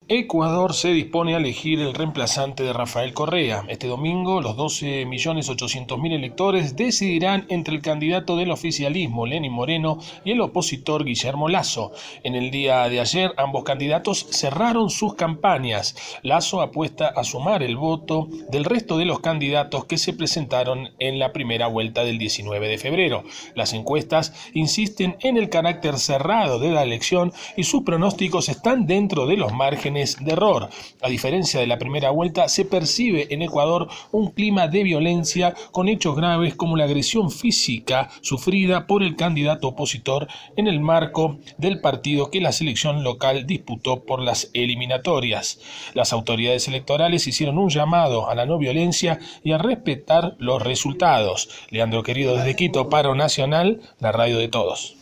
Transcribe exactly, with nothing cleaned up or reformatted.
Ecuador se dispone a elegir el reemplazante de Rafael Correa. Este domingo, los doce millones ochocientos mil electores decidirán entre el candidato del oficialismo, Lenín Moreno, y el opositor Guillermo Lasso. En el día de ayer, ambos candidatos cerraron sus campañas. Lasso apuesta a sumar el voto del resto de los candidatos que se presentaron en la primera vuelta del diecinueve de febrero. Las encuestas insisten en el carácter cerrado de la elección y sus pronósticos están dentro de los márgenes de error. A diferencia de la primera vuelta, se percibe en Ecuador un clima de violencia con hechos graves como la agresión física sufrida por el candidato opositor en el marco del partido que la selección local disputó por las eliminatorias. Las autoridades electorales hicieron un llamado a la no violencia y a respetar los resultados. Leandro Querido desde Quito, Paro Nacional, la radio de todos.